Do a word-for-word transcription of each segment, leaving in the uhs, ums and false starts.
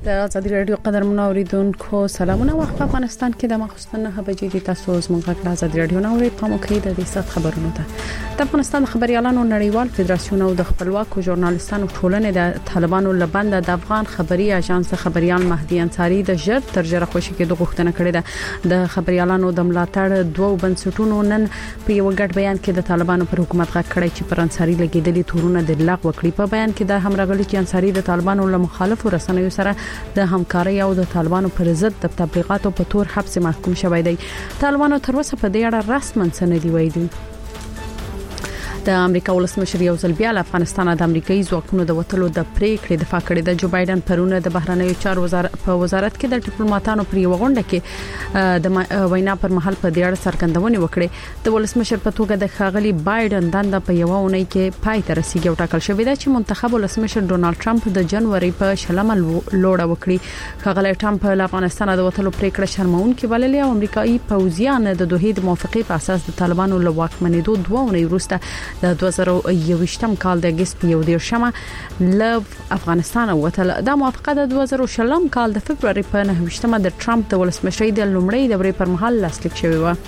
د ازادي رادیو قدرمن اوریدونکو سلامونه. وخت په افغانستان کې د مخصوصن نه بجې د تاسو زموږ غږ ازادي رادیو نو په موخه د دې سات خبرونه ده. د افغانستان خبريالانو نړیوال فدراسیون او د خپلواکو ژورنالستانو ټولنې د طالبانو لبند د افغان خبري اژانس خبريال مهدي انصاری د ژر تر ژره خوشي کې د غوښتنه کړې ده. د خبريالانو د ملاتړ دوه بنسټونو نن په یو غټ بیان کې د طالبانو پر حکومت غږ کړی چې پر انصاری لګیدلې تورونه د لغوه کړی. په بیان کې د همراغلي چې انصاری د طالبانو له مخالفو رسنیو سره د همکاري او د طالبانو پر ضد د تبلیغاتو په تور حبس محکوم شوی دی. طالبانو تر اوسه په دې اړه رسماً څه نه دی ویلي. د امریکا ولسمشر یو ځل بیا له افغانستان د امریکایي ځواکونو د وټلو د پریکړې دفاع کړې ده. جو بایدن پرونه د بهرنیو چارو وزارت په وزارت کې د ډیپلوماټانو پر یو غونډه کې د وینا پر مهال په دې اړه څرګندونه وکړه. د ولسمشر په توګه د خاغلی بایدن دنده په یو اونۍ کې پای ته رسیدي او ټاکل شوې ده چې منتخب ولسمشر ډونالد ټرمپ د جنوري په شلمه لوړه وکړي. خاغلی ټرمپ له افغانستان د وټلو پریکړه شرمونکې بللې او امریکایي پوځیان د دوه د موافقې په اساس د طالبانو له واکمنېدو دوه اونۍ وروسته د دوه زره یوویشتم کال د اگست په یو دیرشمه له افغانستان وتل. دا موافقه د دوه زره شلم کال د فبرवरी په نهه د ټرمپ د ولسمشرۍ د لومړۍ دورې پر مهال لاسلیک شوی و.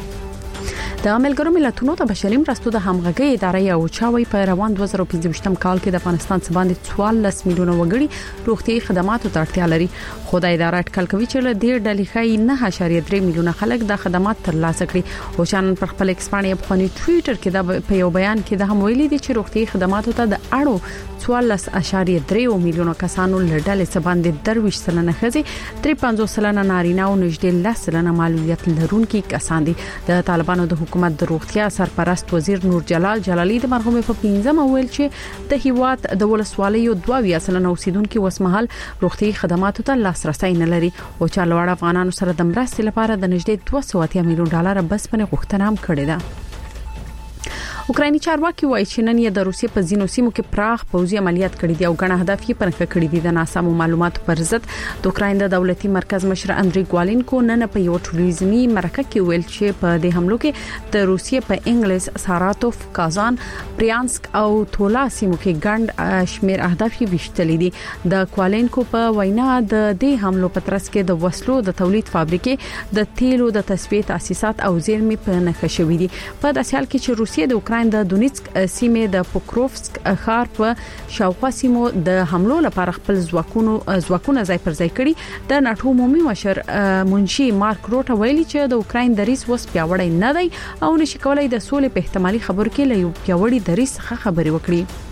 د ملګرو ملتونو د بشري مرستو د همغږي ادارې او چاوي په روان دوه زره پنځويشتم کال کې د افغانستان څخه باندې څوارلس میلیونه وګړي روغتي خدماتو ته اړتیا لري. خو د ادارې اټکل کوي چې له دې ډلې ښايي نه اعشاریه درې میلیونه خلک د خدمات ترلاسه کړي. او چانن پر خپل ایکسپانیا په ټوئیټر کې د په یو بیان کې د هم ویلي دي چې روغتي خدماتو ته د اړو څوارلس اعشاریه درې میلیونه کسانو له ډلې څخه باندې درویش سلنه خزي درې پنځوس سلنه نارینه او نږدې لس سلنه معلولیت لرونکي کسان دي. د طالبانو د حکومت د روغتیا سرپرست وزیر نور جلال جلالي د مرغومې په پنځمه ویل چې د هیواد د ولسوالیو دوه سلنه اوسیدونکو وسمحل روغتي خدماتو ته لاسرسي نه لري او چې لوړ افغانانو سره د مرستې لپاره د نږدې دوه سوه میلیون ډالر بس په غوښتنه هم کړې ده. اوکرایني چارواکي وایي چې نن یې د روسیې په ځینو سیمو کې پراخ پوځي عملیات کړي دي او غڼه هدف یې پرخه کړي دي. د ناسمو معلوماتو پر ضد د اوکراین د دولتي مرکز مشر اندري ګوالینکو نن په یو ټلویزیونی مرکه کې ویل چې په دې حملو کې د روسیې په انګلیس، ساراتوف، کازان، پریانسک او تولا سیمو کې ګڼ شمیر اهداف یې وشتلې دي. د ګوالینکو په وینا د دې حملو په ترڅ کې د وسلو د تولید فابریکې، د تیلو د تصفیه تاسیسات او زیرمې په نښه شوې دي. په داسې حال کې چې روسیې د اوکراین د دونیتسک سیمې د پوکروفسک ښار په شاوخوا سیمو د حملو لپاره خپل ځواکونو ځواکونه ځای پر ځای کړي. د ناتو عمومي مشر منشي مارک روټ ویلي چې د اوکراین دریس وس پیاوړی نه دی او نشي کولای د سولې په احتمالي خبرو کې له یو پیاوړي دریس څخه خبري وکړي.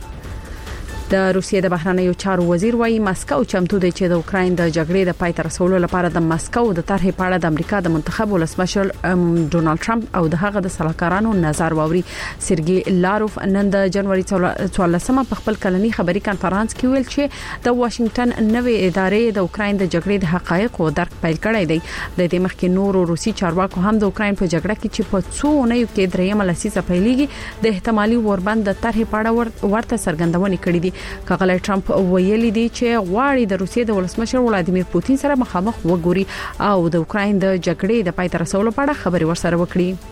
د روسیې د بهرنیو چارو وزیر وايي مسکو چمتو دی چې د اوکراین د جګړې د پای ته رسولو لپاره د مسکو د طرحې په اړه د امریکا د منتخب ولسمشر ډونالد ټرمپ او د هغه د سلاکارانو نظر واوري. سرګي لاروف نن د جنوري څوارلسمه په خپل کلني خبري کانفرنس کې ویل چې د واشنگټن نوې ادارې د اوکراین د جګړې د حقایقو درک پیل کړی دی. د دې مخکې نور روسي چارواکو هم د اوکراین په جګړه کې چې په څو اونیو کې درېمه لسیزه پیلېږي د احتمالي وربند د طرحې په اړه ورته څرګندونه کړې دي. کاغلی ټرمپ ویلي دی چې غواړي د روسیې د ولسمشر ولادیمیر پوتین سره مخامخ وګوري او د اوکراین د جګړې د پای ته رسولو په اړه خبري ورسره وکړي.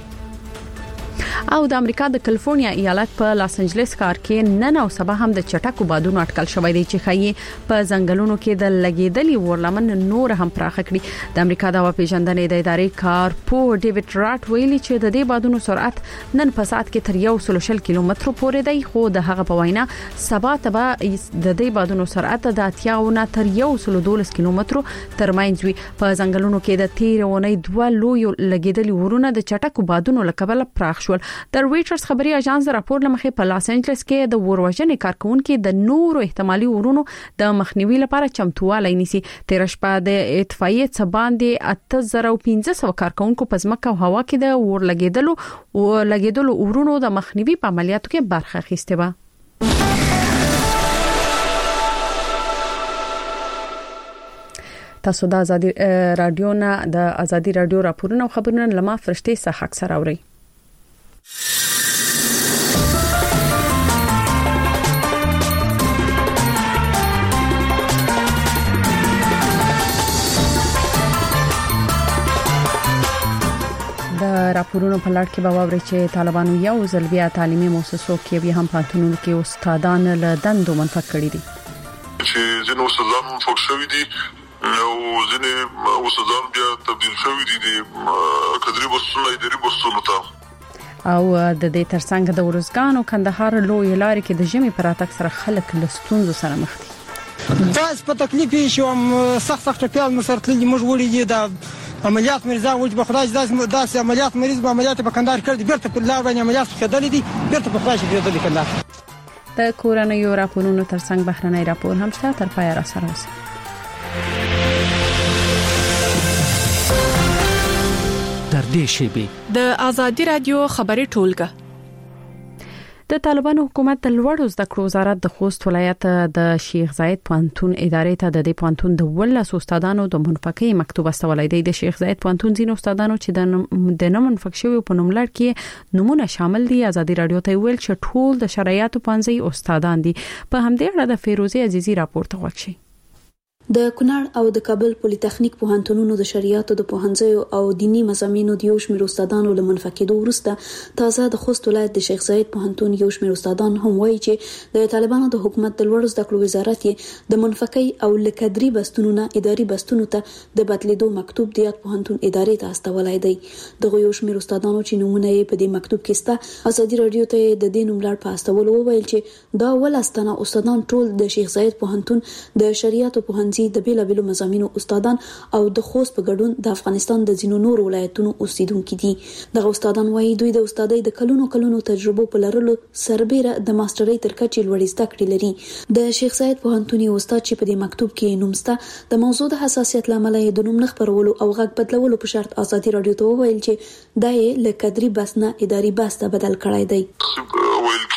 او د امریکا د کالیفورنیا ایالت په لاس انجلس ښار کې نن او سبا هم د چټکو بادونو اټکل شوی دی چې خایي په ځنګلونو کې د لګیدلې ورلمن نور هم پراخ کړي. د امریکا د هوا پیژندنې د ادارې کار پو ډیوډ راټ ویلي چې د دې بادونو سرعت نن په ساعت کې تر یو سل شل کیلومترو پورې دی. خو د هغه په وینا سبا ته د دې بادونو سرعت د اتیاونه تر یو سل دولس کیلومترو ترمنځ وي. په ځنګلونو کې د تیرونې دوه لوی لګیدلې ورونه د چټکو بادونو لکبل پراخ شول. د رويټرز خبري اژانس راپور لمخې په لاس انجلس کې د وروژنې کارکونکو د نورو احتمالي ورونو د مخنیوي لپاره چمتووالی نیسي. تیر شپه د اطفائیې څخه باندې اته زره پنځه سوه کارکونکو په ځمکه او هوا کې د ور لګیدلو او لګیدلو ورونو د مخنیوي په عملیاتو کې برخه اخیسته و. تاسو د ازادي رادیو نه د ازادي رادیو راپورونه او خبرونه لمه فرشتي څخه اکثر اوري. د راپورونو په لړ کې به واوري چې طالبانو یو ځل بیا تعلیمي مؤسسو کې بیا هم پاتونونو کې استادان له دندو منفک کړي دي. چې ځینې استادان فوق شوي دي او ځینې استادان بیا تبدیل شوي دي د کدري بسونو اداري بسونو ته. او د دې ترڅنګ د ورزګان او کندهار لوی لارې کې د جمی پراتک سره خلک لستونزو سره مخ دي. داس په تکلیف شوم سخت سخت پیال مسرتلی موږ وړي دي د عملیات مریضا وځ به خدای داس داس عملیات مریض به عملیات په کندهار کړ دي بیرته په لار باندې عملیات کېدل دي بیرته په خدای شي کېدل کندهار. د کورنیو راپورونو ترڅنګ بهرنی راپور هم شته تر پای را سره اوسئ. در دې شیبه د ازادي رادیو خبري ټولګه. د طالبانو حکومت د لوړو زده کړو وزارت د خوست ولایت د شیخ زاید پوهنتون ادارې ته د دې پوهنتون د ولس استادانو د منفقې مکتوب استولای دی. د شیخ زاید پوهنتون ځینو استادانو چې د نه منفق شوی په نوملړ کې نمونه شامل دي ازادي رادیو ته ویل چې ټول د شرایطو پنځه استادان دي. په همدې اړه د فیروزي عزیزی راپور ته وکړي. د کونړ او د کابل پولی تخنیک پوهنتونونو د شریعت او د پوهنځیو او دینی مضامینو د یو شمېر استادانو له منفقېدو وروسته تازه د خوست ولایت د شیخ زاید پوهنتون یو شمېر استادان هم وایي چې د طالبانو د حکومت د لوړو زده کړو وزارت یې د منفقې او لکدري بستونو نه اداري بستونو ته د بدلیدو مکتوب د یاد پوهنتون ادارې ته استولای دی. دغه یو شمېر استادانو چې نمونه یې په دې مکتوب کې سته ازادي رادیو ته د دې نوملړ په استولو وویل چې دا ولستانه استادان ټول د شیخ زاید پوهنتون د شریعت او پوهنځي د بیلابیلو مضامینو استادان او د خوست په ګډون د افغانستان د ځینو نور ولایتونو اوسیدونکو دي. دغه استادان وایي دوی د استادۍ د کلونو کلونو تجربو په لرلو سربېره د ماسترۍ تر کچې لوړې زده کړې لري. د شیخ زاید پوهنتون یو استاد چې په دې مکتوب کې نوم سته د موضوع د حساسیت لامل یې د نوم نه خپرولو او غږ بدلولو په شرط ازادي رادیو ته وویل چې دا یې له کدري بس نه اداري بس ته بدل کړی دی. ویل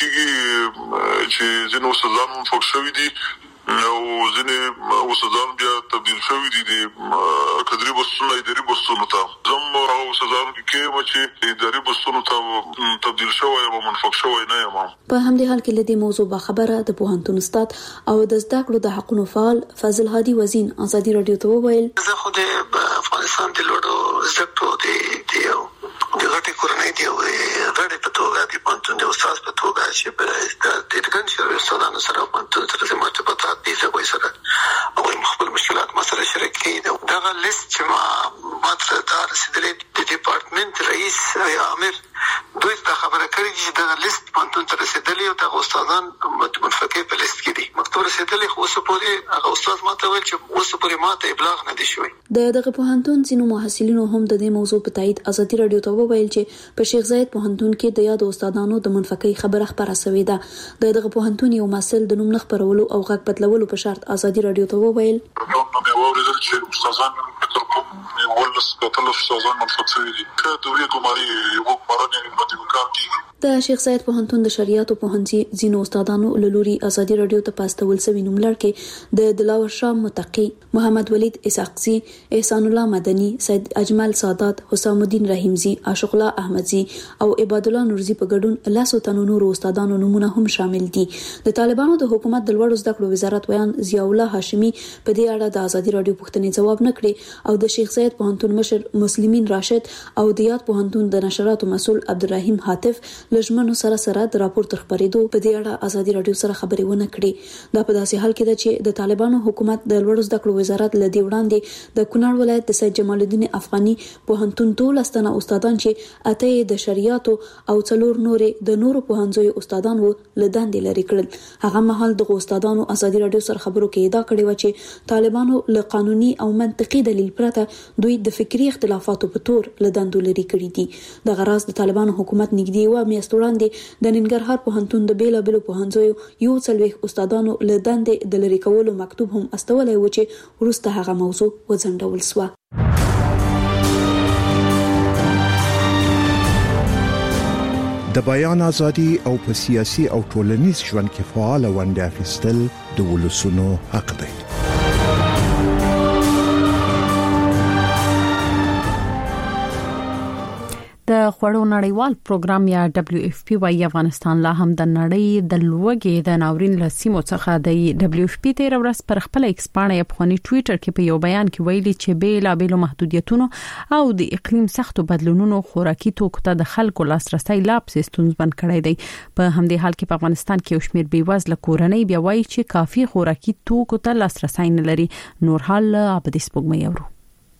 کېږي چې ځینې استادان فوق شوي دي او ځینې استادان بیا تبدیل شوي دي د کدري بسونو اداري بسونو ته. زم هغه استادان کې چې اداري بسونو ته تبدیل شوی او منفق شوی نه یم. په همدې حال کې لدی موضوع با خبره د پوهنتون استاد او د زده کړو د حقونو فعال فضل هادي وزین ازادي رادیو ته وویل زه خو د افغانستان د لوړو زده کړو د د غټي کورنۍ دی او غړي په توګه د پوهنتون د استاد په توګه چې په د دګن شوی استادانو سره پوهنتون سره د مرتبطات دي څه کوي سره او خپل مشکلات ما سره شریک کړي. دا لیست چې ما ماته دا رسیدلې د ډپارټمنټ رئیس یا امیر دوی ته خبره کړې چې دا لیست پوهنتون ته رسیدلې او دا استادان منفقې په لیست کې دي. مکتوب رسیدلې خو اوس پورې هغه استاد ماته ویل چې اوس پورې ماته ابلاغ نه دي شوی. د دغه پوهنتون ځینو محصلینو هم د دې موضوع په تایید ازادي رادیو ته وویل چې په شیخ زاید پوهنتون کې د یاد استادانو د منفقې خبره خبره شوې ده. د دغه پوهنتون یو مسل د نوم نه خپرولو او غږ بدلولو په شرط ازادي رادیو ته وویل نو مې وویل چې استادان تر کوم ولس کتل استادان منفق شوي دي که دوی کوماري یو مارنه په کار کې. د شیخ زاید پوهنتون د شریعت او پوهنځي ځینو استادانو له لوري ازادي رادیو ته پاستول سوي نوملړ کې د دلاور شاه متقی، محمد ولید اسحاقزی، احسان الله مدني، سید اجمل سادات، حسام الدین رحیمزی، عاشق الله احمدزی او عباد الله نورزی په ګډون لاسو تنو نور استادانو نمونه هم شامل دي. د طالبانو د حکومت د لوړو زده کړو وزارت ویان ضیاء الله هاشمی په دې اړه د ازادي رادیو پوښتنې جواب نه کړي او د شیخ زاید پوهنتون مشر مسلمین راشد او د یاد پوهنتون د نشراتو مسول عبدالرحیم حاتف لجمنو سره سره د راپور تر خبرېدو په دې اړه ازادي رادیو سره خبرې ونه کړې. دا په داسې حال کې ده چې د طالبانو حکومت د لوړو زده کړو وزارت له دې وړاندې د کونړ ولایت د سید جمال الدین افغاني پوهنتون ټول استنه استادان چې اته د شریعت او څلور نورې د نورو پوهنځیو استادان وو له دندې لري کړل. هغه مهال د استادانو ازادي رادیو سره خبرو کې ادعا کړې و چې طالبانو له قانوني او منطقي دلیل پرته دوی د فکری اختلافاتو په تور له دندو لري کړی دي. د غراض د طالبانو حکومت نږدې و میاشتوړاندې د ننګرهار پوهنتون د بیلابیلو پوهنځیو یو څلوېښت استادانو له دندې د لري کولو مکتوب هم استولای و چې وروسته هغه موضوع وځنډول شوه. د بیان ازادي او په سیاسي او ټولنیز ژوند کې فعال ونډه اخیستل د ولسونو حق دی. د خوړو نړیوال پروګرام یا دبليو اف پی وايي افغانستان لا هم د نړۍ د لوګي د ناورین له سیمو څخه د دبليو اف پی تیر ورځ پر خپل ایکسپانه په خوني ټوئیټر کې په یو بیان کې ویلي چې به لا بیل محدودیتونو او د اقلیم سختو بدلونونو خوراکي توکو ته د خلکو لاسرسي لاپ سیستمز بند کړی دی. په همدې حال کې په افغانستان کې یو شمېر بیوزله کورنۍ بیا وایي چې کافي خوراکي توکو ته لاسرسي نه لري. نور حال ابدي سپوږمۍ اورو.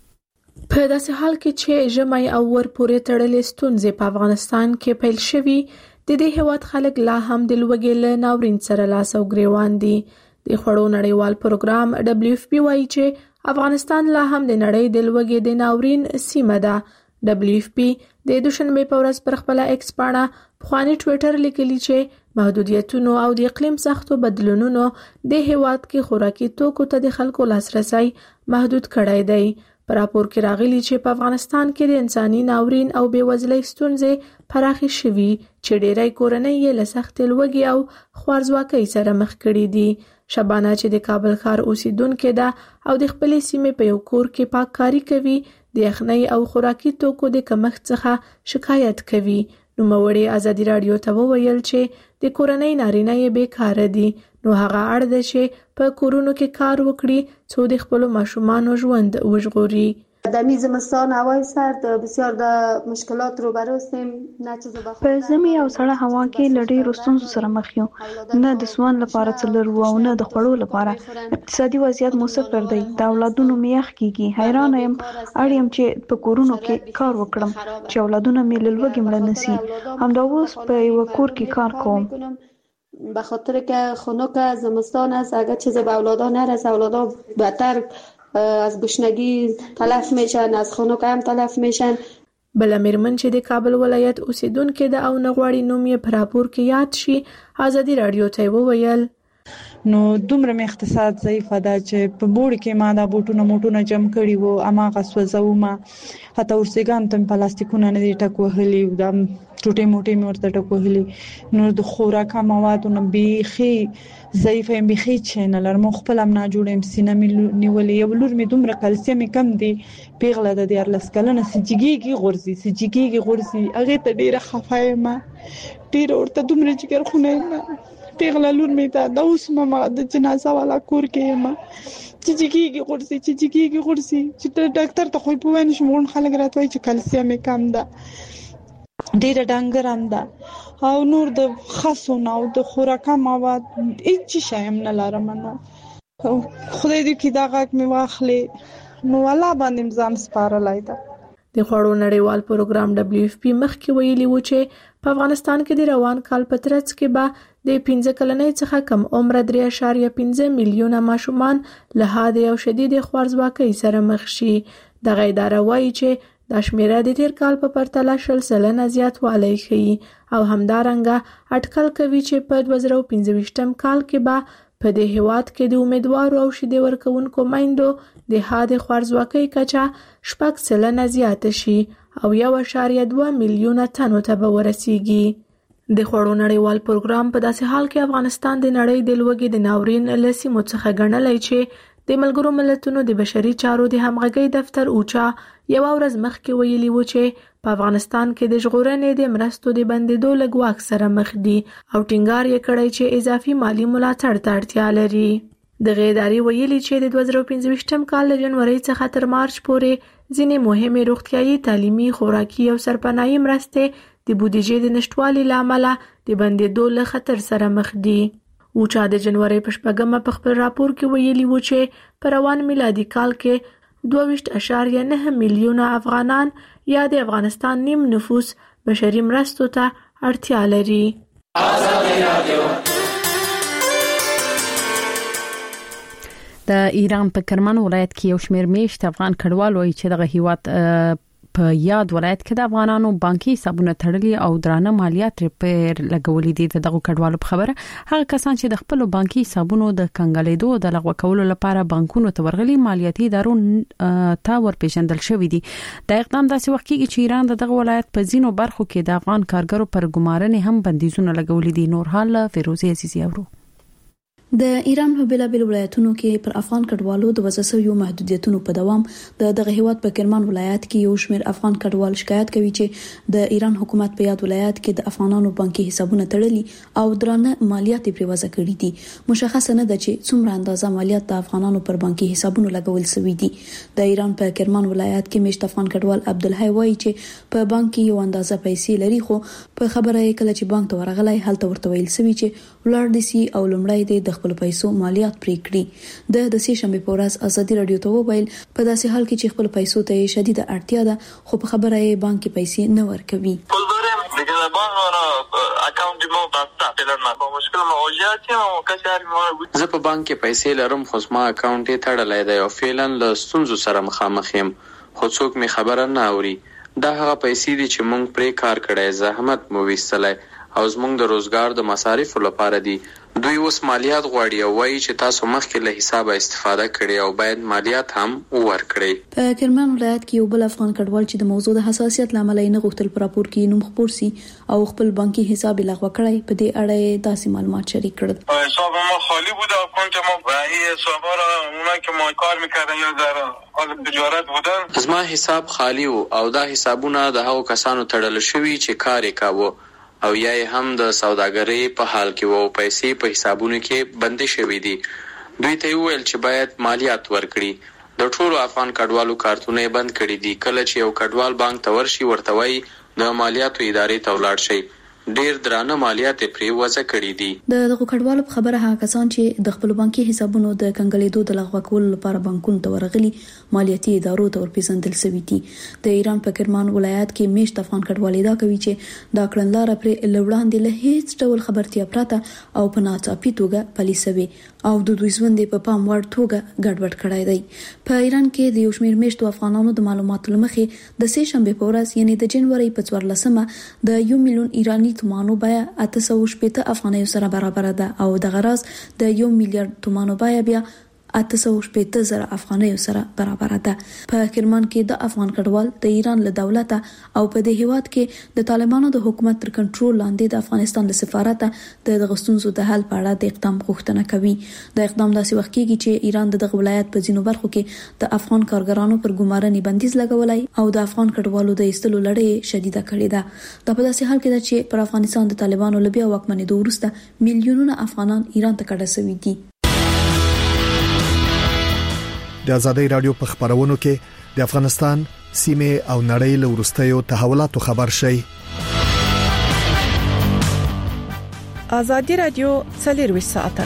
په داسې حال کې چې ژمي او ور پورې تړلې ستونزې په افغانستان کې پیل شوي، د دې هیواد خلک لا هم د لوږې له ناورین سره لاس او ګریوان دي. د خوړو نړیوال پروګرام دبليو اف پی وايي چې افغانستان لا هم د نړۍ د لوږې د ناورین سیمه ده. دبليو اف پی د دوشنبه په ورځ پر خپل ایکس پاڼه په خاني ټوئیټر لیکلی چې محدودیتونو او د اقلیم سختو بدلونونو د هیواد کې خوراکي توکو ته د خلکو لاسرسي محدود کړی دی. په راپور کې راغلي چې په افغانستان کې د انساني ناورین او بیوزلۍ ستونزې پراخې شوي چې ډېری کورنۍ یې له سختې لوږې او خوارځواکۍ سره مخ کړي دي. شبانه چې د کابل ښار اوسیدونکې ده او د خپلې سیمې په یو کور کې پاککاري کوي، د یخنۍ او خوراکي توکو د کمښت څخه شکایت کوي. نوموړې ازادي راډیو ته وویل چې د کورنۍ نارینه یې بیکاره دي، نو هغه اړ ده چې په کورونو کې کار وکړي څو د خپل ماشومانو ژوند وژغوري. در می زمستان هوای سرد بسیار د مشکلات روبرو هستیم. نه چې زه په زمي او سړه هوا کې لړۍ رستونزو سره مخ یو، نه د سوان لپاره څلر او نه د خړو لپاره. اقتصادي وضعیت مصفر دی، د اولادونو میخ کیږي. حیران یم اړیم چې په کورونو کې کار وکړم چې اولادونه مې له لوږې مړه نشي. همدا اوس په یو کور کې کار کوم به خاطر که خنک زمستان است. اگر چیز به اولادا نرسه اولادا بهتر از گشنگی تلف میشن، از خنک هم تلف میشن. بل میرمن چې د کابل ولایت اوسیدونکې د او نغواړي نوم یې په راپور کې یاد شي، ازادي راډیو ته وویل نو دومره مې اقتصاد ضعیفه ده چې په بوړ کې ما دا بوټونه موټونه جمع کړي وو، اماغه سوځو ما حتی ورسېګان تم پلاستیکونه نه دي ټک وهلي، دا ټوټې موټې مې ورته ټک وهلي. نو د خوراکه موادونه بیخي ضعیفه یم، بیخي چې نه لرم. خپل هم نه جوړم، سینه مې نیولې، یو لور مې دومره کلسیم کم دی، پیغله د دیارلس کلنه سجګیږي غورځي سجګیږي غورځي. هغه ته ډیره خفه یم، ډیره ورته دومره جګر خونه یم. پیغله لور مې ته د اوس ما د جنازه والا کور کې یم، چې جګیږي غورځي چې جګیږي غورځي چې ډاکټر ته خو په وینې شمون خلک راته وایي چې کلسیم کم ده، ډیره ډنګر هم ده او نور د خاصو نه او د خوراکه مواد هیڅ شی هم نه لرم. نو خدای دې کې دا غږ مې واخلي، نو الله باندې ځان سپارلای ده. د خوړو نړیوال پروګرام دبليو اف پی مخکې ویلي و چې په افغانستان کې د روان کال په ترڅ کې به د پنځه کلنۍ څخه کم عمره درې اعشاریه پنځه میلیونه ماشومان له حادې او شدیدې خوارځواکۍ سره مخ شي. دغه اداره وایي چې دا شمیره د تیر کال په پرتله شل سلنه زیاتوالی ښیي او همدارنګه اټکل کوي چې په دوه زره پنځه ویشتم کال کې به په دې هیواد کې د امیدوارو او شیدې ورکوونکو میندو د حادې خوارځواکۍ کچه شپږ سلنه زیاته شي او یو اعشاریه دوه میلیونه تنو ته به ورسیږي. د خوړو نړیوال پروګرام په داسې حال کې افغانستان د نړۍ د لوږې د ناورین له سیمو څخه ګڼلی چې د ملګرو ملتونو د بشري چارو د همغږۍ دفتر اوچا یوه ورځ مخکې ویلي و چې په افغانستان کې د ژغورنې د مرستو د بندېدو له ګواښ سره مخ دي او ټینګار یې کړی چې اضافي مالي ملاتړ ته اړتیا لري. دغه ادارې ویلي چې د دوه زره پنځه ویشتم کال له جنورۍ څخه تر مارچ پورې ځینې مهمې روغتیايي، تعلیمي، خوراکي او سرپناهي مرستې د بودیجې د نشټوالي له امله د بندېدو له خطر سره مخ دي. اوچا د جنورۍ په شپږمه په خپل راپور کې ویلي و چې په روان میلادي کال کې دوه ویشت اعشاریه نه میلیونه افغانان یا د افغانستان نیم نفوس بشري مرستو ته اړتیا لري. د ایران په کرمان ولایت کې یو شمېر میشت افغان کډوال وایي چې دغه هیواد په یاد ولایت کې د افغانانو بانکي حسابونه تړلي او درانه مالیات پر لګولې دي. دغه کډوالو په خبره هغه کسان چې د خپل بانکي حسابونو د کنګالېدو د لغوه کولو لپاره بانکونو ته ورغلي مالیاتي ادارو ته ورپېژندل شوی دي. دا اقدام داسې وخت کې چې ایران دغه ولایت په ځینو برخو کې د افغان کارګرو پر ګمارنې هم بندیزونه لګولې دي. نور حال فیروزي عزیزي اورو. د ایران په بلابل ولایتونو کې پر افغان کډوالو د وسوسو یو محدودیتونو په دوام د دغه هیواد په کرمان ولایت کې یو شمېر افغان کډوال شکایت کوي چې د ایران حکومت په یاد ولایت کې د افغانانو بانکي حسابونه تړلي او درانه مالیات پرې وضع کړي دي. مشخص نه ده چې څومره اندازه مالیات د افغانانو پر بانکي حسابونو لګول شوی دي. د ایران په کرمان ولایت کې مشت افغان کډوال عبدالحی وایي چې په بانک کې یو اندازه پیسې لري، خو په خبره یې کله چې بانک ته ورغلی هلته ورته ویل شوی چې ولر دي سي او لمړی د خپل پیسو مالیات پرې کړي. د د سې شنبه په ورځ ازادي رادیو ته وویل په داسې حال کې چې خپل پیسو ته شدیده اړتیا ده، خو په خبره یې بانک کې پیسې نه ورکوي. زه په بانک کې پیسې لرم، خو زما اکاونټ یې تړلی دی او فعلا له ستونزو سره مخامخ یم، خو څوک می خبره نه اوري. دا هغه پیسې دي چې مونږ پرې کار کړی، زحمت مو ویستلی او زمونږ د روزګار د مصارفو لپاره دي. دوی اوس مالیات غواړي او وایي چې تاسو مخکې له حسابه استفاده کړئ او باید مالیات هم ورکړئ. په کرمان ولایت کې یو بل افغان کډوال چې د موضوع د حساسیت لامل نه غوښتل پر راپور کې نوم خپور سي او خپل بانکي حساب لغوه کړی، په دې اړه داسې معلومات شریک کړل. حساب ما خالی بود، اکانت ما برای حسابا را اونایی که ما کار میکردن یا در حال تجارت بودن. زما حساب خالی و او دا حسابونه د هغو کسانو تړل شوي چې کار یې کاوه او یا هم د سوداګرۍ په حال کې وو، پیسې په حسابونو کې بندي شوې دي. دوی ته ویل چې باید مالیات ورکړي. د ټولو افغان کډوالو کارتونه بند کړي دي. کله چې یو کډوال بانک ته ورشي ورته وایي د مالیاتو ادارې ته ولاړ شي، ډیر درانه مالیات پرې وضع کړي دي. د دغه کډوالو په خبره هغه کسان چې د خپل بانکي حسابونو د کنګلېدو د لغوه کولو لپاره بانکونو ته ورغلي مالیاتي ادارو ته ورپېژندل شوي دي. د ایران په کرمان ولایت کې میشت افغان کډوال دا کوي چې دا کړنلاره پرې لوړاندې له هیڅ ډول خبرتیا پراته او په ناڅاپي توګه پلي شوې او د دوی ژوند په پام وړ توګه ګډوډ کړی دی. په ایران کې د یو شمېر میشتو افغانانو د معلوماتو لمخې د سې شنبه په ورځ یعنی د جنوري په څوارلسمه د یو میلیون ایرانی تومانو بیا اته سوه شپېته افغانیو سره برابر ده او د غراز د یو میلیارډ تومانو بیا بیا اته سوه شپېته زره افغانیو سره برابر ده. په کرمان کې د افغان کډوال د ایران له دولت او په دې هیواد کې د طالبانو د حکومت تر کنټرول لاندې د افغانستان له سفارت د غستونزو د حل په اړه د اقدام غوښتنه کوي. د اقدام داسې وخت کېږي چې ایران د دغه ولایت په ځینو برخو کې د افغان کارګرانو پر ګمارنې بندیز لګولای او د افغان کډوالو د ایستلو لړۍ شدیده کړې ده. دا په داسې حال کې ده چې پر افغانستان د طالبانو له بیا واکمنېدو وروسته میلیونونه افغانان ایران ته کډه شوي دي. د ازادي رادیو په خبرونو کې د افغانستان سیمه او نړۍ له ورستیو تحولاتو خبر شي. ازادي رادیو څلور ساعته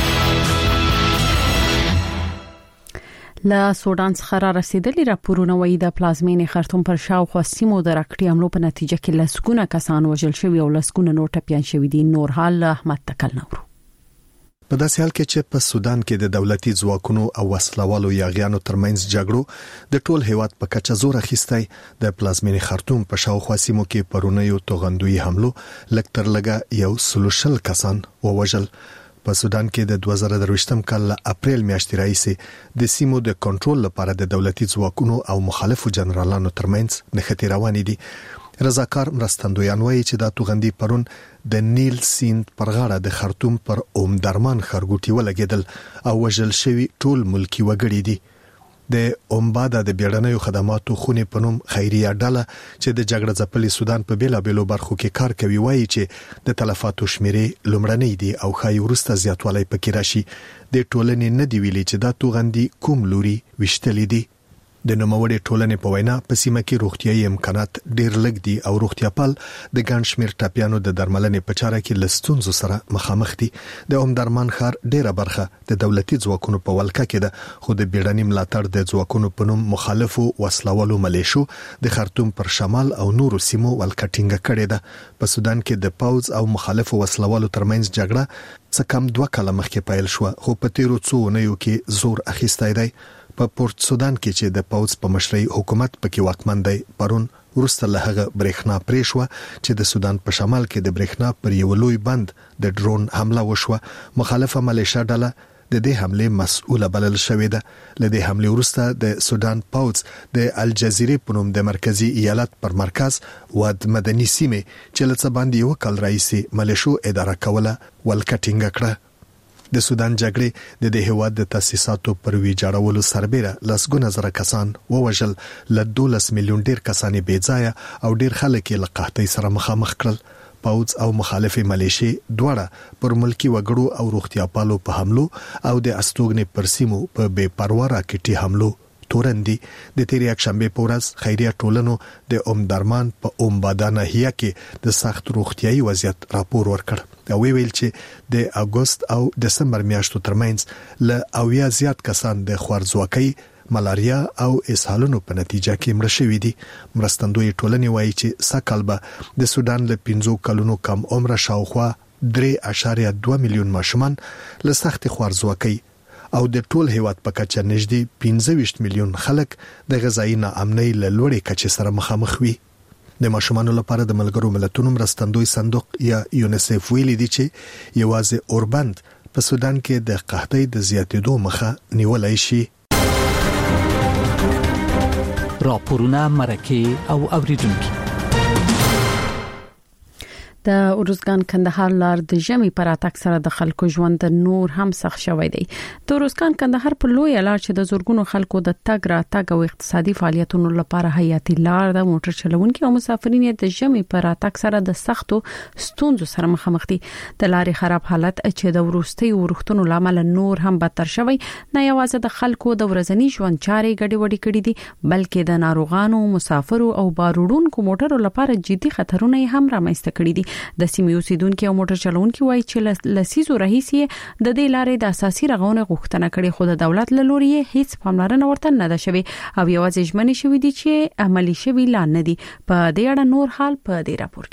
له سودان څخه را رسیدلي راپورونه وایي د پلازمینې خرطوم پر شاوخوا سیمو د راکټي حملو په نتیجه کې لسګونه کسان وژل شوي او لسګونه نور ټپيان شوي دي. نور حال احمد تکل نورو. په داسې حال کې چې په سودان کې د دولتي ځواکونو او وسلوالو یاغیانو ترمنځ جګړو د ټول هیواد په کچه زور اخیستی، د پلازمینې خرطوم په شاوخوا سیمو کې پرونیو توغندوی حملو لکتر لګه یو سلوشل کسان ووژل. په سودان کې د دوه زره درویشتم کال له اپریل میاشتې راهیسې د سیمو د کنټرول لپاره د دولتي ځواکونو او مخالفو جنرالانو ترمنځ نښتې روانې دي. رضاکار مرستندویان وایي چې دا توغندي پرون د نیل سیند پر غاړه د خرطوم پر اوم درمان خرګوټي ولګیدل او وژل شوی ټول ملکی وګړي دي. د اومبادا د بیړنیو خدماتو خونې په نوم خیریه ډله چې د جګړه ځپلي سودان په بیلابېلو برخو کې کار کوي وایي چې د تلفاتو شمیرې لومړنۍ دي او ښایي وروسته زیاتوالی پکې راشي. د ټولنې نه دی ویلي چې دا توغندي کوم لوري وشتلې دي. د نوموړي ټولنې په وینا په سیمه کې روغتيایي امکانات ډېر لږ دي او روغتیاپال د ګڼ شمېر ټاپیانو د درملنې په چاره کې له ستونزو سره مخامخ دي. د اوم درمان ښار ډېره برخه د دولتي ځواکونو په ولکه کې ده، خو د بیړني ملاتړ د ځواکونو په نوم مخالفو وسلوالو ملیشو د خرطوم پر شمال او نورو سیمو ولکه ټینګه کړې ده. په سودان کې د پوځ او مخالفو وسلوالو ترمنځ جګړه څه کم دوه کاله مخکې پیل شو، خو په تیرو څو اونیو کې زور اخیستی دی. په پورت سودان کې چې د پوځ په مشرۍ حکومت پکې واکمن دی، پرون وروسته له هغه برېښنا پرې شوه چې د سودان په شمال کې د برېښنا پر یو لوی بند د ډرون حمله وشوه. مخالفه ملیشه ډله د دې حمله مسؤله بلل شوې ده. له دې حمله وروسته د سودان پوځ د الجزیرې په نوم د مرکزی ایالت پر مرکز ود مدني سیمه چې لڅ باندې یو کال رئیس ملیشو اداره کوله ولکټینګ کړه. د سودان جګړې د دې هیواد د تاسیساتو پر ویجاړولو سربېره لسګونه زره کسان ووژل، ل دولس میلیون ډیر کسان بې ځایه او ډیر خلک یې له قحطۍ سره مخامخ کړل. پاوځ او مخالفې ملیشې دواړه پر ملکی وګړو او روغتیا پالو په حملو او د استوګنې پر سیمو په بې پروا راکټي حملو تورندي. د تیری یکشنبه په ورځ خیریه ټولنو د اوم درمان په اوم بادانه هيا کې د سخت روغتيایي وضعیت راپور ورکړ او ویل چې د اگست او دسمبر میاشتو ترمنځ له اویا زیات کسان د خوارځواکۍ، ملاریا او اسهالونو په نتیجه کې مړه شوي دي. مرستندوی ټولنې وایي چې سکهال به د سودان له پنځو کلونو کم عمره شاوخوا درې اعشاریه دوه میلیون ماشومان له سخت خوارځواکۍ او د ټول هیواد په کچه نږدې پنځه ویشت میلیون خلک د غذایی ناامنۍ له لوړې کچې سره مخامخ وي. د ماشومانو لپاره د ملګرو ملتونو مرستندوی صندوق یا یونیسف ویلي دي چې یوازې اوربند په سودان کې د قحطۍ د زیاتېدو مخه نیولای شي. راپورونه مرکه او اوریدونکو. د اورزګان کندهار لار د ژمي پر اتاک سره د خلکو ژوند نور هم سخت شوی دی. د اورزګان کندهار په لوی لار چې د زورګونو خلکو د تګ را تګ او اقتصادي فعالیتونو لپاره حیاتي لار د موټر چلوونکو او مسافرین د ژمي پر اتاک سره د سختو ستونزو سره مخامخ دي. د لارې خراب حالت چې د ورستي ورختونو لامل نور هم بدتر شوی نه یوازې د خلکو د ورځنی ژوند چارې ګډې وډې کړې دي بلکې د ناروغانو، مسافرو او باروړونکو موټرو لپاره جدي خطرونه هم رامنځته کړي دي. د سیمې اوسیدونکو او موټر چلوونکو وایي چې لسیزو راهیسي د دې لارې د اساسي رغونې غوښتنه کړې خو د دولت له لوري هیڅ پاملرنه ورته نه ده شوې او یوازې ژمنې شوې دي چې عملی شوي لا نه دي. په دې اړه نور حال په دې راپور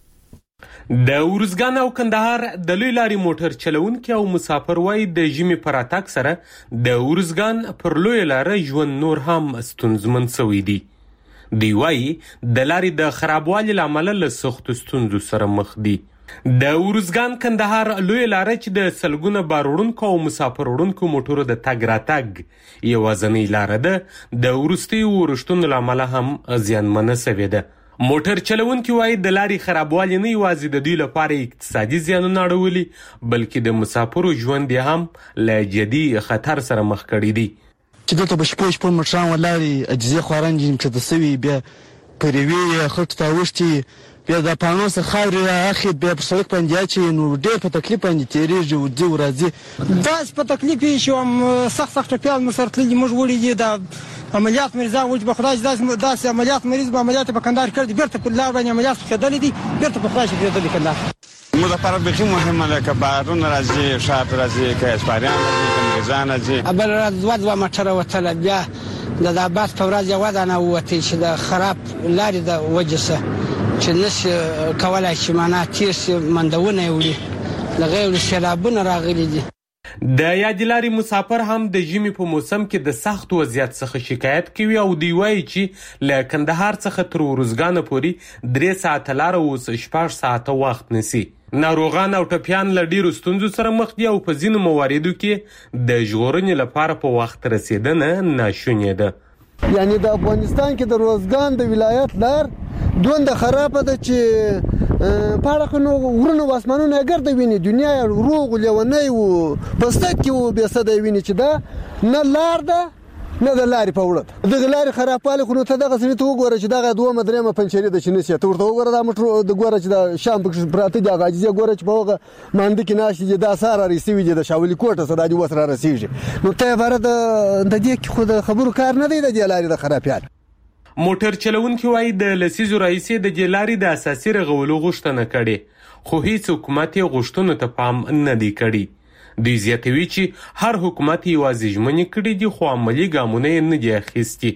کې. د اورزګان او کندهار د لوی لارې موټر چلوونکو او مسافر وایي د ژمي پر اتاک سره د اورزګان پر لوی لارې ژوند نور هم ستونزمن شوی دی. دی وایي د لارې د خرابوالي لامل له سخت ستونزو سره مخ دي. د اورزګان کندهار لوی لار چې د سلګونه باروړونکو او مسافر وړونکو موټرو د تګ راتګ یوازنی لار ده د ورستي ورشتونو لامل هم زیانمنه شوې ده. موټر چلوونکي وایي د لارې خرابوالي نه یوازې د دوی لپاره اقتصادي زیانونه اړولي بلکې د مسافرو ژوند هم له جدي خطر سره مخ کړی دی. چې دلته به شپې شپې موټران ولاړې اجزې خوارنجې مچته سوي بیا پر یوې خټو ته اوښتي بیا د پانوس خاورې رااخې بیا پر سړک باندې اچوي نو ډېر په تکلیف باندې تېرېږي ځي او راځي. داسې په تکلیف یې چې هم سخت سخت ټپیان مو سره تللي موږ وړي دي د عملیات مریضان وایي چې به خدای داسې داسې عملیات مریض به عملیات په کندهار کړی دي بېرته په لار باندې عملیات پخېدلي دي بېرته په خدای شي پرېدلي کندهار. موږ لپاره بیخي مهمه ده که بارونه راځي شاته راځي که اسپاریان راځي که انګریزان راځي. بل ورځ دوه دوه موټره وتله بیا د عباس په ورځ یوه دانه ووتې چې د خراب لارې د وجې څه چې نشي کولی چې معنا تېر شي مندونه یې وړي د غیر سیلابونه راغلي دي. د یادې لارې مسافر هم د ژمي په موسم کې د سخت وضعیت څخه شکایت کوي او دوی وایي چې له کندهار څخه تر اورزګانه پورې درې ساعته لاره اوس شپږ ساعته وخت نیسي. ناروغان او ټپیان له ډیرو ستونزو سره مخ دي او په ځینو مواردو کې د ژغورنې لپاره په وخت رسیدنه ناشونې ده. یعنی د افغانستان کې د روزګان د ولایت لار دومره خرابه ده چې پاړه نو ورونو واسمانونه ګرځي ویني دنیا روغ لیونی او پستک کې به صد ویني چې دا نه لار ده نه د لارې په وړت د لارې خرابوالی خو نو ته دغه سړي ته وګوره چې دغه دوه مدرېمه پنچري ده چې نشي ته ورته وګوره دا موټر د ګوره چې د شام پکې پراته دي هغه عاجزي ګوره چې په هغه مانده کې ناشتي دي دا ساره رسېږي دي د شاولي کوټه سره دي وسره رسېږي نو ته عباره د د دې خو د خبرو کار نه دی د دې لارې د خرابیات. موټر چلوونکي وایي د لسیزو راهیسې د دې لارې د اساسي رغولو غوښتنه کړې خو هیڅ حکومت یې غوښتنو ته پام نه دی کړی. دوی زیاتوي چې هر حکومت یوازې ژمنې کړې دي خو عملي ګامونه یې نه دي اخیستي.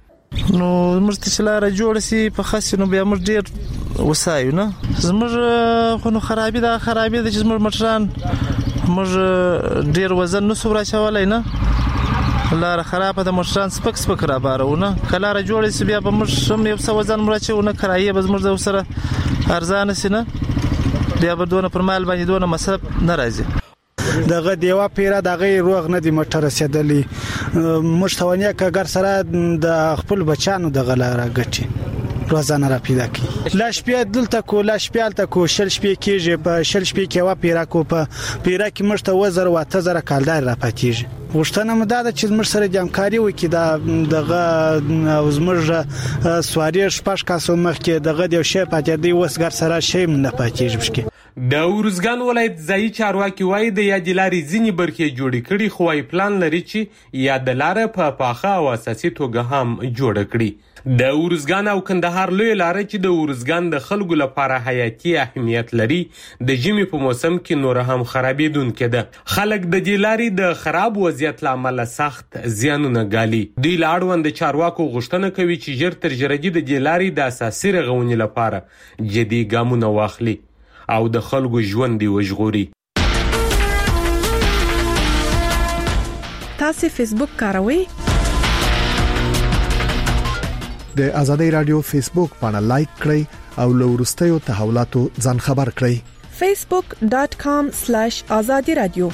نو موږ چې لاره جوړه سي په خاص نو بیا موږ ډېر وسایو نه زموږ خو نو خرابې ده خرابې ده چې زموږ موټران موږ ډېر وزن نه سو راچولی نه لاره خرابه ده موټران سپک سپک را بارونه که لاره جوړه سي بیا به موږ هم یو څه وزن راچوو نه کرایې به زموږ د سره ارزانه سي نه بیا به دونه پر مال باندې دونه مصرف نه راځي. دغه دیوا پیره دغه روغ نه دی موټر رسیدلی مشتونیه کګر سره د خپل بچانو د غلاره غټي روزانه را پیدا کړي. لا شپې دلته کو لا شپې الته کو شل شپې کېږي په شل شپې کې وا پیرا کو په پیرا کې مشته وزر واته زره کالدار را پاتېږي. وښتنه مده ده چې موږ سره د همکاري وکړي دا دغه زموږ سواري شپږ کاسو مخ کې دغه د شی پاتې دی وسګر سره شی نه پاتېږي. د ارزګان ولایت ځایي چارواکي وایي د یادې لارې ځینې برخې جوړې کړي خو وايي پلان لري چې یاده لاره په پاخه او اساسي توګه هم جوړه کړي. د ارزګان او کندهار لوی لاره چې د ارزګان د خلکو لپاره حیاتي اهمیت لري د ژمي په موسم کې نور هم خرابېدونکې ده. خلک د دې لارې د خراب وضعیت له امله سخت زیانونه ګالي. دوی له اړوند چارواکو غوښتنه کوي چې ژر تر ژره د دې لارې د اساسي رغونې لپاره جدي ګامونه واخلي او د خلکو ژوند دی وژغوري. تاسو فیسبوک کاروئ؟ د ازادي رادیو فیسبوک باندې لایک کړئ او له وروستیو تحولاتو ځان خبر کړئ. facebook dot com slash azadi radio.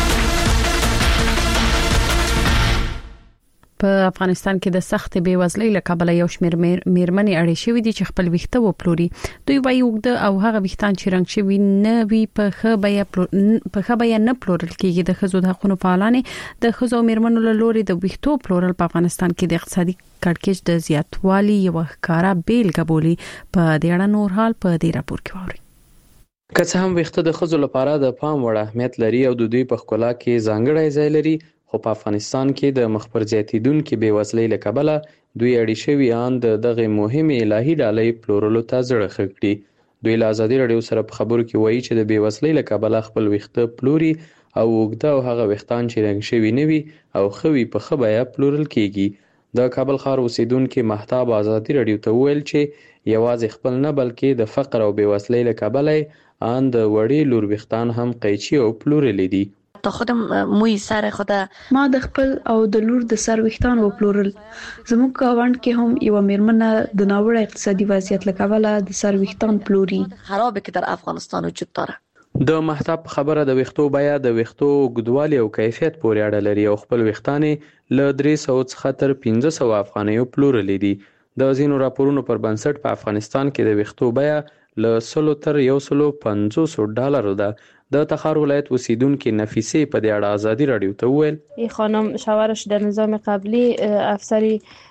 په افغانستان کې د سخت بیوزلۍ له کبله یو شمېر میرمنې اړې شوې دي چې خپل ویښته وپلوري. دوی وايي وګړه او هغه ویښتان چې رنګ شوي نه وي په ښه بیه په ښه بیه نه پلورل کېږي. د ښځو د حقوقو فعالانې د ښځو او میرمنو له لوري د ویښتو پلورل په افغانستان کې د اقتصادي کړکېچ د زیاتوالي یو ښکارا بیلګه بولي. په دې اړه نور حال په دې راپور کې واورئ. که څه هم ویښته د ښځو لپاره د پام وړ اهمیت لري او د دوی په ښکلا کې ځانګړی ځای لري، خو په افغانستان کې د مخ پر زیاتیدونکو بیوزلۍ له کبله دوی اړې شوي ان د دغه مهمې الهي ډالۍ پلورلو ته زړه ښه کړي. دوی له ازادي رادیو سره په خبرو کې وایي چې د بیوزلۍ له کبله خپل ویښته پلوري او اوږده او هغه ویښتان چې رنګ شوي نه وي او ښه وي په ښه بیه پلورل کېږي. د کابل ښار اوسیدونکي مهتاب ازادي رادیو ته وویل چې یوازې خپل نه بلکې د فقر او بیوزلۍ له کبله ان د وړې لور ویښتان هم قیچي او پلورلي دي. تا خودم موی سر خود ما د خپل او د لور د سر ویښتان وپلورل. زموږ گاوند کې هم یو میرمنه د ناوړه اقتصادي وضعیت له کبله د سر ویښتان پلوري. خرابه که در افغانستان وجود داره. د مهتاب خبره د ویښتو بیه د ویښتو اوږدوالي او کیفیت پورې اړه لري او خپل ویښتان له درې سوه څخه تر پنځه سوه افغانیو پلورلي دي. د ځینو راپورونو پر بنسټ په افغانستان کې د ویښتو بیه له سلو تر یو سلو پنځوسو ډالرو ده. د تخار ولایت اوسیدونکي نفیسه په دې اړه ازادي رادیو ته وویل این خانم شوهرش در نظام قبلی افسری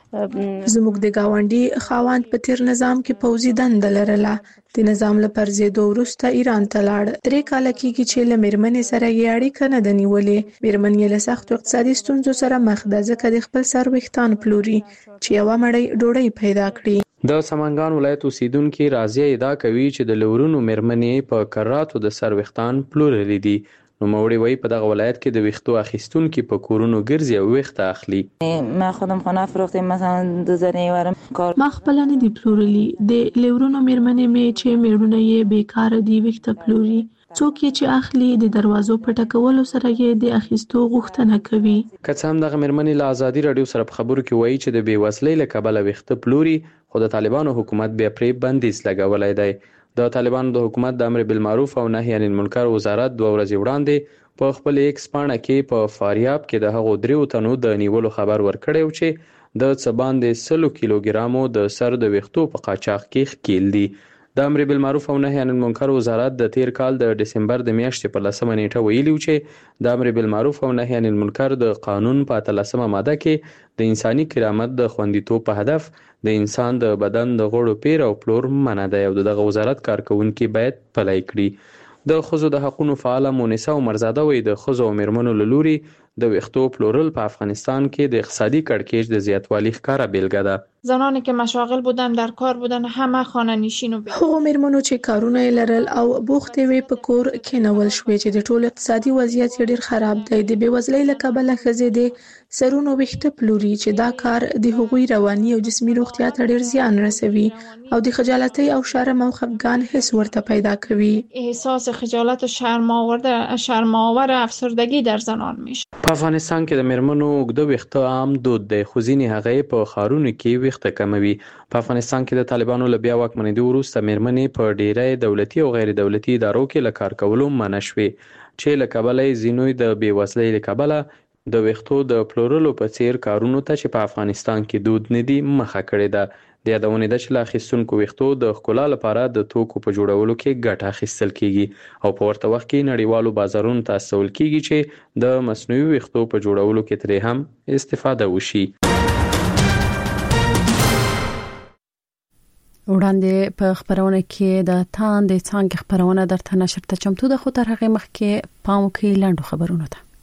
زموږ د گاونډي خاوند په تیر نظام کې پوځي دنده لرله. د نظام له پرځېدو وروسته ایران ته لاړ. درې کاله کېږي چې له میرمنې سره یې اړیکه نه ده نیولې. میرمن یې له سختو اقتصادي ستونزو سره مخ ده ځکه د خپل سر ویښتان پلوري چې یوه مړۍ ډوډۍ پیدا کړي. د سمنګان ولایت اوسیدونکي راضیه ادعا کوي چې د لورونو میرمنې په کراتو د سر ویښتان پلورلي دي. نوموړي وایي په دغه ولایت کې د ویښتو اخیستونکي په کورونو ګرځي او ویښته اخلي. ما خودم خانه فروختم مثلا دو زنی ورم کار ما خپل نه دی پلورلي. د لورونو میرمنې مې چې میړونه یې بیکاره دي ویښته پلوري. څوک چې اخلي د دروازو په ټکولو سره یې د اخیستو غوښتنه کوي. که څه هم دغه میرمنې له ازادي رادیو سره په خبرو کې وایي چې د بیوزلۍ له کبله ویښته پلوري، خو د طالبانو حکومت بیا پرې بندیز لګولی دی. د طالبانو د حکومت د امر بالمعروف او نهي عن المنکر وزارت دوه ورځې وړاندې په خپل ایکس پاڼه کې په فاریاب کې د هغو دریو تنو د نیولو خبر ورکړی و چې د څه باندې سلو کیلوګرامو د سر د ویښتو په قاچاق کې ښکیل دي. د امر بالمعروف او نهي عن المنکر وزارت د تیر کال د دسمبر د میاشتې په لسمه نیټه ویلي و چې د امر بالمعروف او نهي عن المنکر د قانون په اتلسمه ماده کې د انساني کرامت د خوندیتوب په هدف د انسان د بدن د غړو پیر او پلور منع دی او دغه وزارت کارکونکي باید پلی کړي. د ښځو د حقوقو فعاله مونسه عمرزاده وایي د ښځو او میرمنو له لوري د ویښتو پلورل په افغانستان کې د اقتصادي کړکېچ د زیاتوالي ښکاره بیلګه ده. زنانی که مشاغل بودن در کار بودن همه خانه نشین و هغو میرمنو چې کارونه یې لرل او بوختې وې په کور کېنول شوې چې د ټول اقتصادي وضعیت یې ډېر خراب دی. د بېوزلۍ له کبله ښځې د سرونو ویښته پلوري چې دا کار د هغوی رواني او جسمي روغتیا ته ډېر زیان رسوي او د خجالتۍ او شرم او خفګان حس ورته پیدا کوي. احساس خجالت و شرم‌آور شرم‌آور افسردگی در زنان میشه. په افغانستان کې د میرمنو اوږده ویښته عام دود دی، خو ځینې هغې په ښارونو کې ویښته کموي. په افغانستان کې د طالبانو له بیا واکمنېدو وروسته میرمنې په ډیری دولتي او غیر دولتي ادارو کې له کار کولو منع شوې چې له کبله یې ځینو د بېوزلۍ له کبله د ویښتو د پلورلو په څیر کارونو ته چې په افغانستان کې دود نه دي مخه کړې ده. د یادونې ده چې لا اخیستونکو ویښتو د ښکلا لپاره د توکو په جوړولو کې ګټه اخیستل کیږي او په ورته وخت کې نړیوالو بازارونو ته استول کیږي چې د مصنوعي ویښتو په جوړولو کې ترې هم استفاده وشي. وړاندې په خبرونه کې د تاند څنګه خبرونه درته نشر ته چمتو ده، خو تر هغه مخکې پام کوي لاندو خبرونه ته.